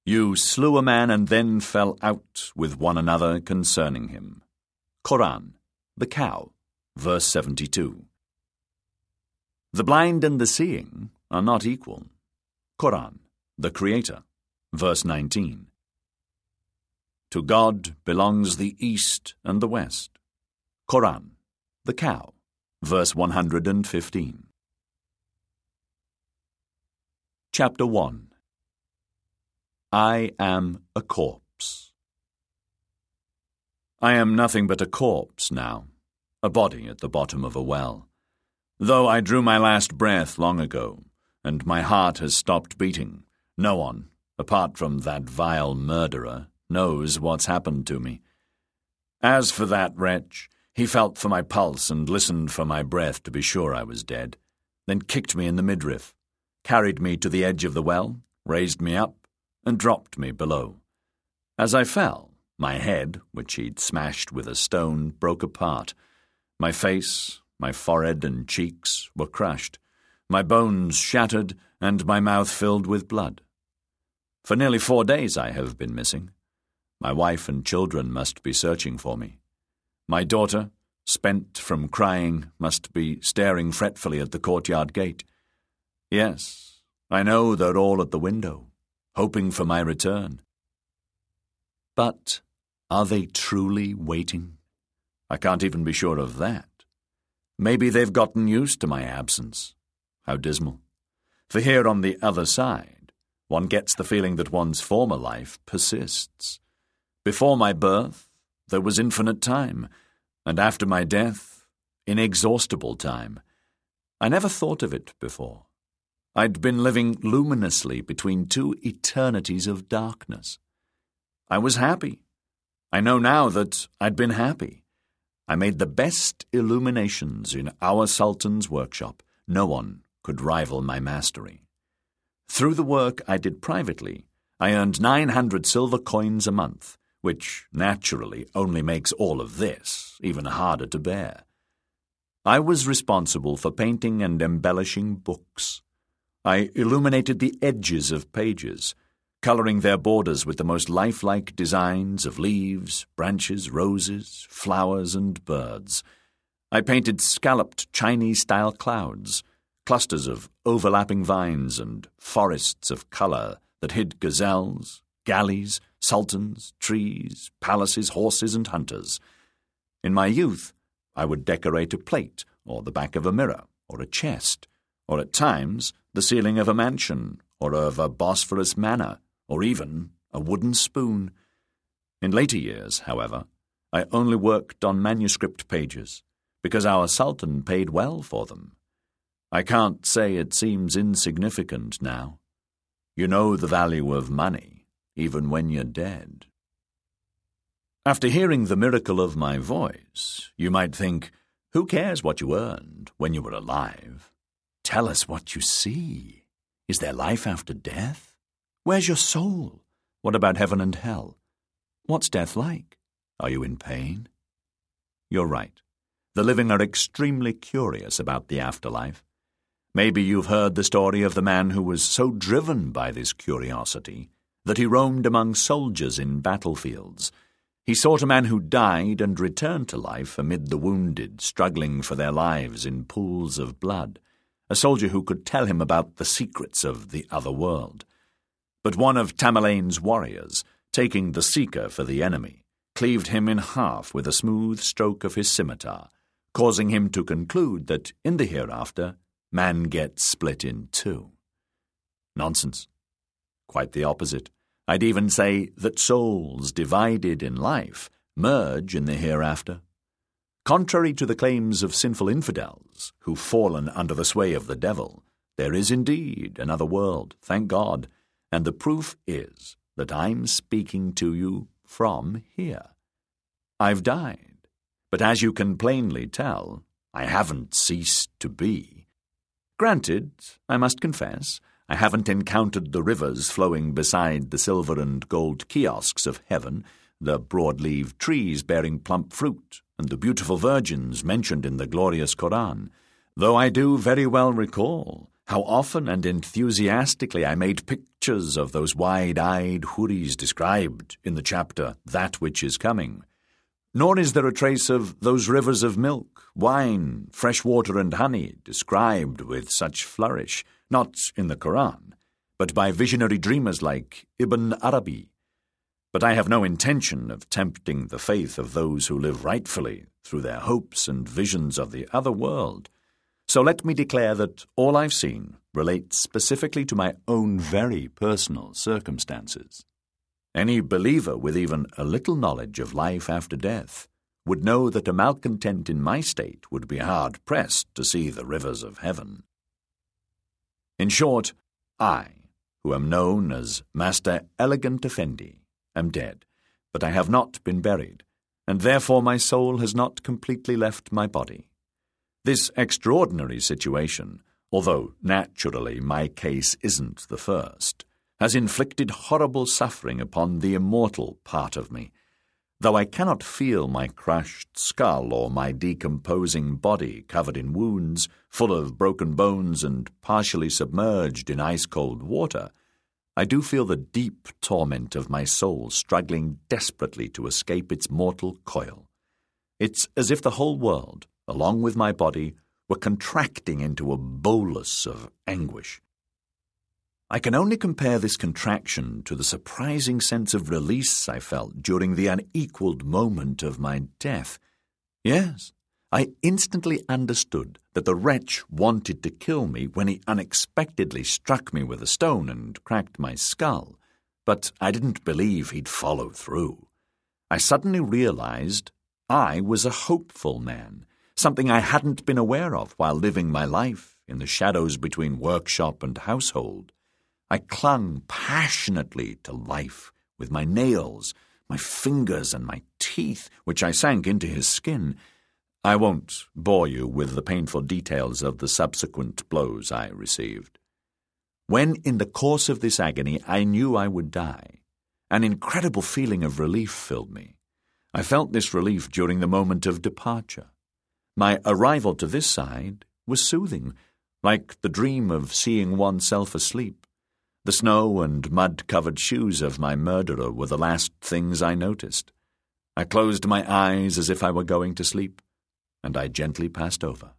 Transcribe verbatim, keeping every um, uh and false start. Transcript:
You slew a man and then fell out with one another concerning him. Quran, the cow, verse seventy-two. The blind and the seeing are not equal. Quran, the Creator, verse nineteen. To God belongs the east and the west. Quran, the cow, verse one hundred fifteen. Chapter one. I am a corpse. I am nothing but a corpse now, a body at the bottom of a well. Though I drew my last breath long ago, and my heart has stopped beating, no one, apart from that vile murderer, knows what's happened to me. As for that wretch, he felt for my pulse and listened for my breath to be sure I was dead, then kicked me in the midriff, carried me to the edge of the well, raised me up, and dropped me below. As I fell, my head, which he'd smashed with a stone, broke apart. My face, my forehead and cheeks were crushed, my bones shattered, and my mouth filled with blood. For nearly four days I have been missing. My wife and children must be searching for me. My daughter, spent from crying, must be staring fretfully at the courtyard gate. Yes, I know they're all at the window, hoping for my return. But are they truly waiting? I can't even be sure of that. Maybe they've gotten used to my absence. How dismal. For here on the other side, one gets the feeling that one's former life persists. Before my birth, there was infinite time, and after my death, inexhaustible time. I never thought of it before. I'd been living luminously between two eternities of darkness. I was happy. I know now that I'd been happy. I made the best illuminations in our Sultan's workshop. No one could rival my mastery. Through the work I did privately, I earned nine hundred silver coins a month, which naturally only makes all of this even harder to bear. I was responsible for painting and embellishing books. I illuminated the edges of pages, coloring their borders with the most lifelike designs of leaves, branches, roses, flowers, and birds. I painted scalloped Chinese-style clouds, clusters of overlapping vines, and forests of color that hid gazelles, galleys, sultans, trees, palaces, horses, and hunters. In my youth, I would decorate a plate, or the back of a mirror, or a chest, or at times the ceiling of a mansion, or of a Bosphorus manor, or even a wooden spoon. In later years, however, I only worked on manuscript pages, because our Sultan paid well for them. I can't say it seems insignificant now. You know the value of money, even when you're dead. After hearing the miracle of my voice, you might think, who cares what you earned when you were alive? Tell us what you see. Is there life after death? Where's your soul? What about heaven and hell? What's death like? Are you in pain? You're right. The living are extremely curious about the afterlife. Maybe you've heard the story of the man who was so driven by this curiosity that he roamed among soldiers in battlefields. He sought a man who died and returned to life amid the wounded struggling for their lives in pools of blood, a soldier who could tell him about the secrets of the other world. But one of Tamerlane's warriors, taking the seeker for the enemy, cleaved him in half with a smooth stroke of his scimitar, causing him to conclude that in the hereafter, man gets split in two. Nonsense. Quite the opposite. I'd even say that souls divided in life merge in the hereafter. Contrary to the claims of sinful infidels, who've fallen under the sway of the devil, there is indeed another world, thank God, and the proof is that I'm speaking to you from here. I've died, but as you can plainly tell, I haven't ceased to be. Granted, I must confess, I haven't encountered the rivers flowing beside the silver and gold kiosks of heaven, the broad-leaved trees bearing plump fruit, and the beautiful virgins mentioned in the glorious Koran, though I do very well recall How often and enthusiastically I made pictures of those wide-eyed houris described in the chapter That Which Is Coming. Nor is there a trace of those rivers of milk, wine, fresh water and honey described with such flourish, not in the Quran, but by visionary dreamers like Ibn Arabi. But I have no intention of tempting the faith of those who live rightfully through their hopes and visions of the other world. So let me declare that all I've seen relates specifically to my own very personal circumstances. Any believer with even a little knowledge of life after death would know that a malcontent in my state would be hard-pressed to see the rivers of heaven. In short, I, who am known as Master Elegant Effendi, am dead, but I have not been buried, and therefore my soul has not completely left my body. This extraordinary situation, although naturally my case isn't the first, has inflicted horrible suffering upon the immortal part of me. Though I cannot feel my crushed skull or my decomposing body covered in wounds, full of broken bones and partially submerged in ice-cold water, I do feel the deep torment of my soul struggling desperately to escape its mortal coil. It's as if the whole world, along with my body, were contracting into a bolus of anguish. I can only compare this contraction to the surprising sense of release I felt during the unequaled moment of my death. Yes, I instantly understood that the wretch wanted to kill me when he unexpectedly struck me with a stone and cracked my skull, but I didn't believe he'd follow through. I suddenly realized I was a hopeful man, something I hadn't been aware of while living my life in the shadows between workshop and household. I clung passionately to life with my nails, my fingers and my teeth, which I sank into his skin. I won't bore you with the painful details of the subsequent blows I received. When in the course of this agony I knew I would die, an incredible feeling of relief filled me. I felt this relief during the moment of departure. My arrival to this side was soothing, like the dream of seeing oneself asleep. The snow and mud-covered shoes of my murderer were the last things I noticed. I closed my eyes as if I were going to sleep, and I gently passed over.